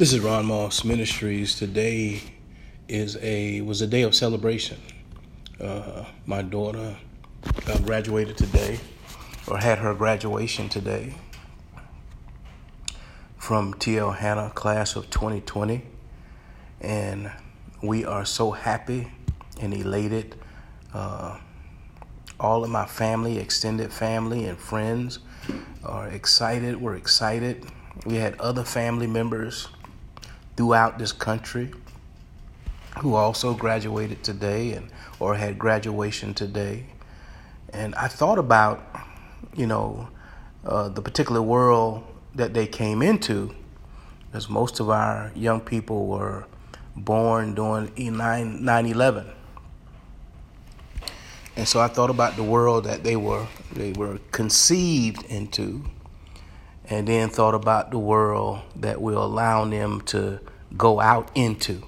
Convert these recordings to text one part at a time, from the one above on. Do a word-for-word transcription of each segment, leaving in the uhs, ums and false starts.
This is Ron Moss Ministries. Today is a was a day of celebration. Uh, my daughter uh, graduated today, or had her graduation today, from T L Hanna class of twenty twenty, and we are so happy and elated. Uh, all of my family, extended family, and friends are excited. We're excited. We had other family members throughout this country who also graduated today and or had graduation today. And I thought about, you know, uh, the particular world that they came into, as most of our young people were born during nine eleven. And so I thought about the world that they were they were conceived into, and then thought about the world that will allow them to go out into.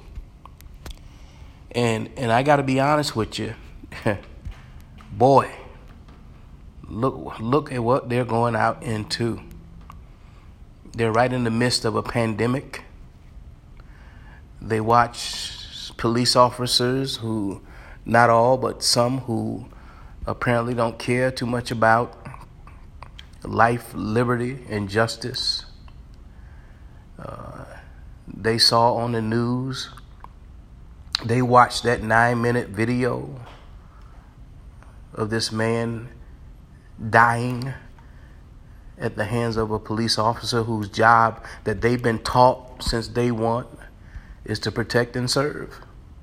And and I got to be honest with you, boy, look look at what they're going out into. They're right in the midst of a pandemic. They watch police officers who, not all, but some who apparently don't care too much about life, liberty, and justice. Uh, they saw on the news, they watched that nine-minute video of this man dying at the hands of a police officer whose job that they've been taught since day one is to protect and serve.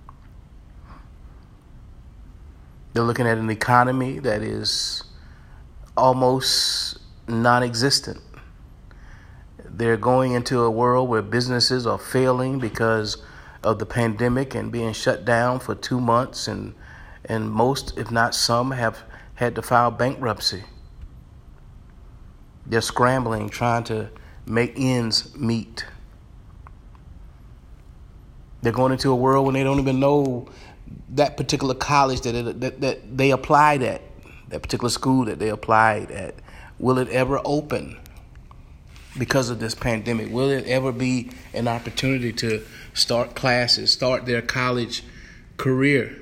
They're looking at an economy that is almost non-existent. They're going into a world where businesses are failing because of the pandemic and being shut down for two months, and and most, if not some, have had to file bankruptcy. They're scrambling, trying to make ends meet. They're going into a world when they don't even know that particular college that, it, that that they applied at, that particular school that they applied at. Will it ever open because of this pandemic? Will it ever be an opportunity to start classes, start their college career?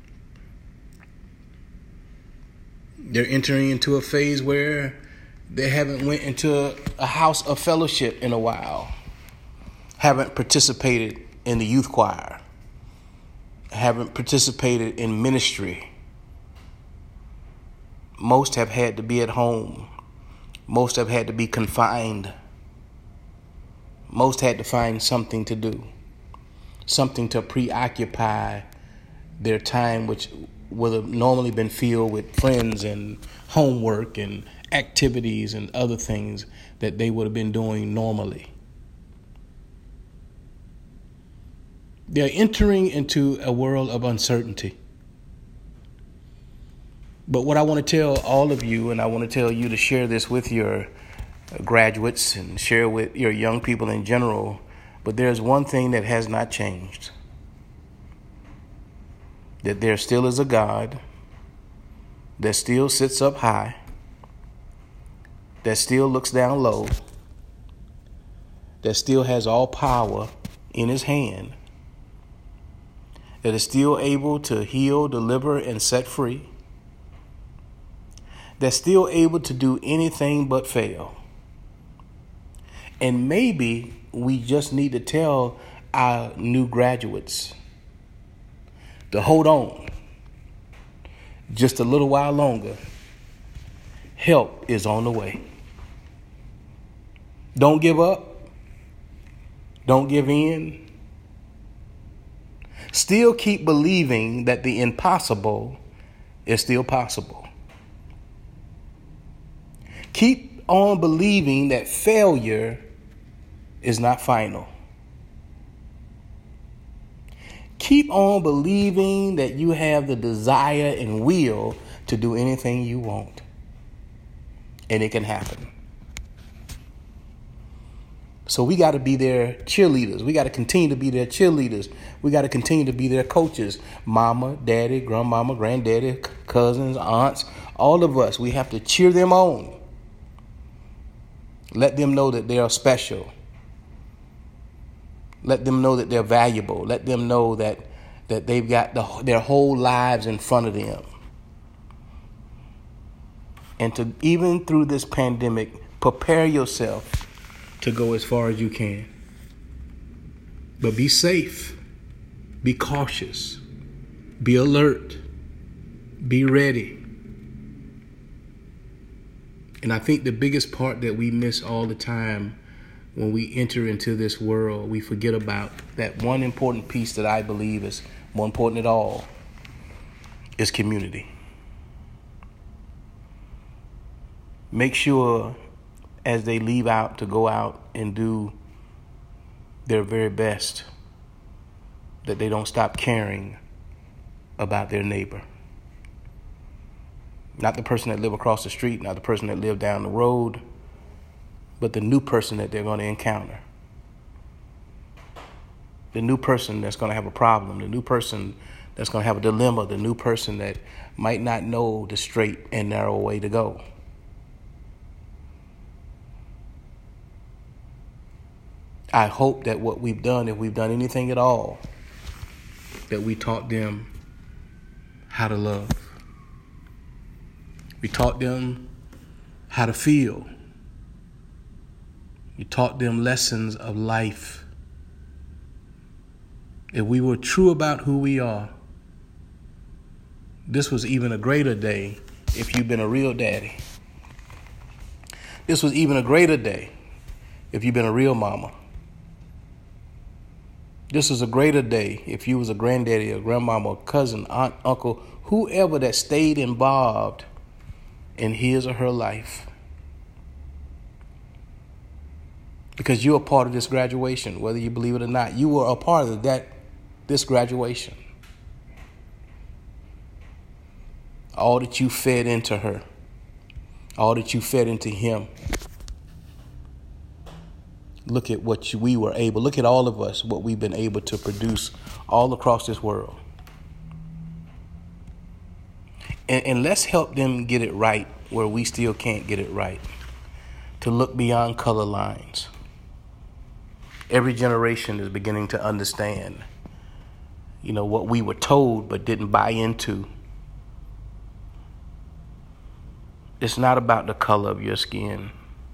They're entering into a phase where they haven't went into a, a house of fellowship in a while, haven't participated in the youth choir, haven't participated in ministry. Most have had to be at home. Most have had to be confined. Most had to find something to do, something to preoccupy their time, which would have normally been filled with friends and homework and activities and other things that they would have been doing normally. They're entering into a world of uncertainty. But what I want to tell all of you, and I want to tell you to share this with your graduates and share with your young people in general, but there's one thing that has not changed. That there still is a God that still sits up high, that still looks down low, that still has all power in his hand, that is still able to heal, deliver, and set free, that's still able to do anything but fail. And maybe we just need to tell our new graduates to hold on just a little while longer. Help is on the way. Don't give up. Don't give in. Still keep believing that the impossible is still possible. Keep on believing that failure is not final. Keep on believing that you have the desire and will to do anything you want. And it can happen. So we got to be their cheerleaders. We got to continue to be their cheerleaders. We got to continue to be their coaches. Mama, daddy, grandmama, granddaddy, cousins, aunts, all of us. We have to cheer them on. Let them know that they are special. Let them know that they're valuable. Let them know that that they've got the, their whole lives in front of them. And to, even through this pandemic, prepare yourself to go as far as you can. But be safe. Be cautious. Be alert. Be ready. And I think the biggest part that we miss all the time when we enter into this world, we forget about that one important piece that I believe is more important at all, is community. Make sure as they leave out to go out and do their very best that they don't stop caring about their neighbor. Not the person that live across the street, not the person that live down the road, but the new person that they're going to encounter. The new person that's going to have a problem, the new person that's going to have a dilemma, the new person that might not know the straight and narrow way to go. I hope that what we've done, if we've done anything at all, that we taught them how to love. We taught them how to feel. We taught them lessons of life. If we were true about who we are, this was even a greater day if you've been a real daddy. This was even a greater day if you've been a real mama. This is a greater day if you was a granddaddy, a grandmama, a cousin, aunt, uncle, whoever that stayed involved in his or her life. Because you're a part of this graduation, whether you believe it or not. You were a part of that, this graduation. All that you fed into her, all that you fed into him. Look at what you, we were able, look at all of us, what we've been able to produce all across this world. And, and let's help them get it right where we still can't get it right. To look beyond color lines. Every generation is beginning to understand, you know, what we were told but didn't buy into. It's not about the color of your skin.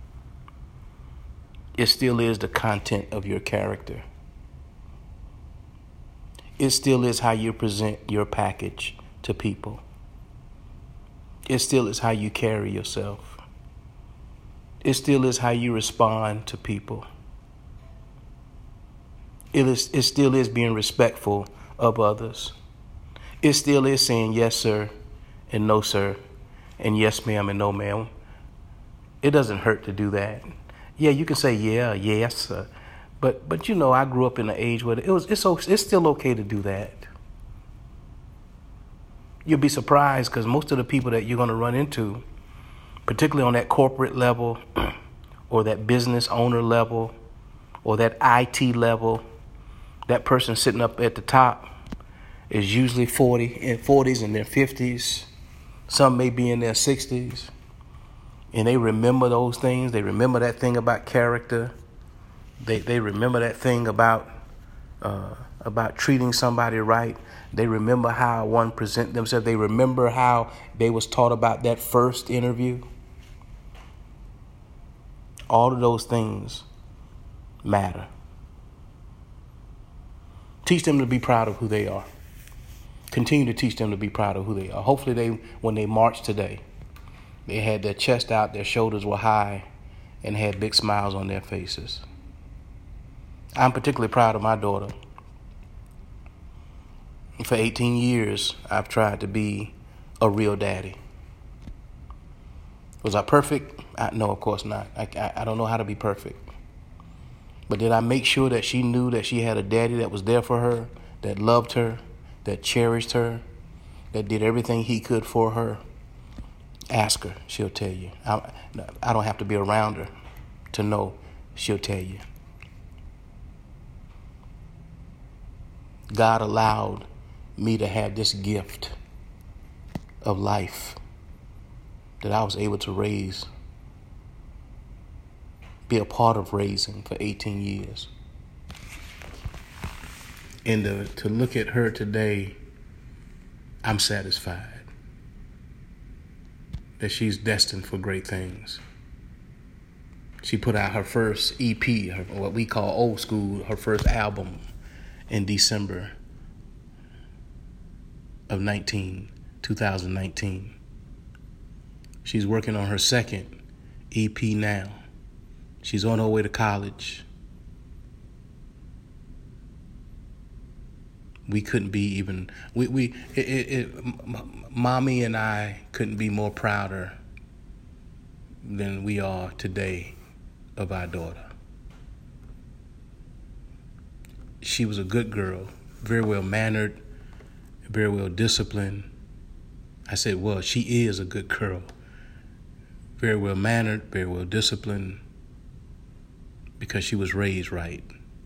It still is the content of your character. It still is how you present your package to people. It still is how you carry yourself. It still is how you respond to people. It is, it still is being respectful of others. It still is saying yes, sir, and no, sir, and yes, ma'am, and no, ma'am. It doesn't hurt to do that. Yeah, you can say yeah, yes, uh, but but you know, I grew up in an age where it was it's it's still okay to do that. You'll be surprised because most of the people that you're going to run into, particularly on that corporate level, or that business owner level, or that I T level, that person sitting up at the top is usually forty in forties and their fifties. Some may be in their sixties. And they remember those things. They remember that thing about character. They they remember that thing about uh, about treating somebody right. They remember how one present themselves. They remember how they was taught about that first interview. All of those things matter. Teach them to be proud of who they are. Continue to teach them to be proud of who they are. Hopefully they, when they march today, they had their chest out, their shoulders were high, and had big smiles on their faces. I'm particularly proud of my daughter. For eighteen years, I've tried to be a real daddy. Was I perfect? I, no, of course not. I, I, I don't know how to be perfect. But did I make sure that she knew that she had a daddy that was there for her, that loved her, that cherished her, that did everything he could for her? Ask her, she'll tell you. I, I don't have to be around her to know, she'll tell you. God allowed me to have this gift of life that I was able to raise, be a part of raising for eighteen years. And to, to look at her today, I'm satisfied that she's destined for great things. She put out her first E P, her, what we call old school, her first album in December of nineteen, two thousand nineteen. She's working on her second E P now. She's on her way to college. We couldn't be even, we, we it, it, it, m- mommy and I couldn't be more prouder than we are today of our daughter. She was a good girl, very well mannered, very well disciplined. I said, well, she is a good girl. Very well mannered, very well disciplined, because she was raised right.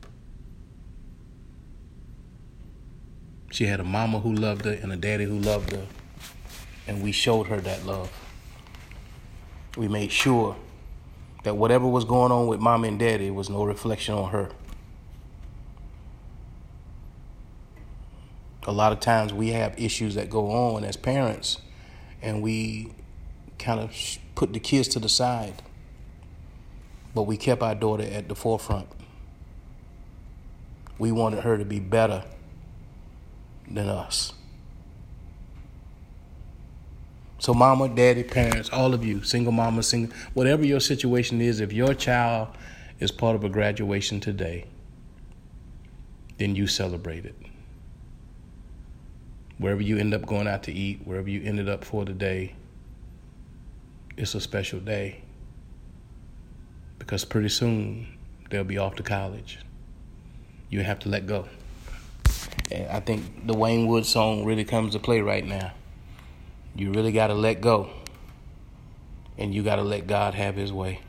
She had a mama who loved her and a daddy who loved her, and we showed her that love. We made sure that whatever was going on with mama and daddy was no reflection on her. A lot of times we have issues that go on as parents, and we kind of put the kids to the side, but we kept our daughter at the forefront. We wanted her to be better than us. So mama, daddy, parents, all of you, single mama, single, whatever your situation is, if your child is part of a graduation today, then you celebrate it. Wherever you end up going out to eat, wherever you ended up for the day, it's a special day, because pretty soon they'll be off to college. You have to let go. And I think the Wayne Woods song really comes to play right now. You really got to let go, and you got to let God have his way.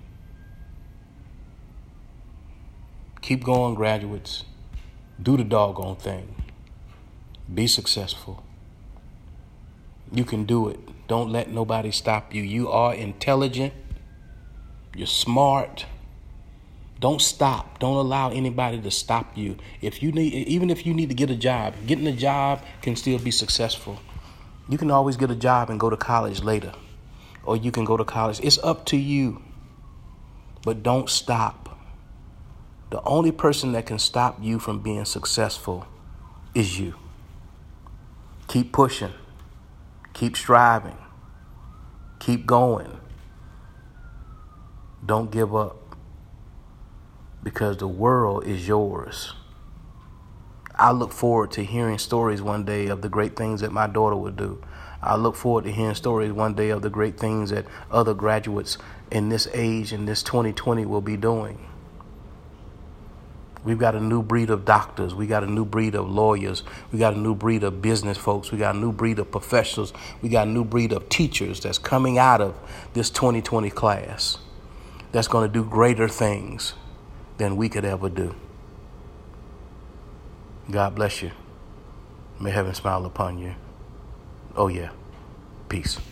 Keep going, graduates. Do the doggone thing. Be successful. You can do it. Don't let nobody stop you. You are intelligent. You're smart. Don't stop. Don't allow anybody to stop you. If you need, even if you need to get a job, getting a job can still be successful. You can always get a job and go to college later, or you can go to college. It's up to you, but don't stop. The only person that can stop you from being successful is you. Keep pushing. Keep striving. Keep going. Don't give up, because the world is yours. I look forward to hearing stories one day of the great things that my daughter would do. I look forward to hearing stories one day of the great things that other graduates in this age, in this twenty twenty, will be doing. We've got a new breed of doctors. We got a new breed of lawyers. We got a new breed of business folks. We got a new breed of professionals. We got a new breed of teachers that's coming out of this twenty twenty class that's going to do greater things than we could ever do. God bless you. May heaven smile upon you. Oh, yeah. Peace.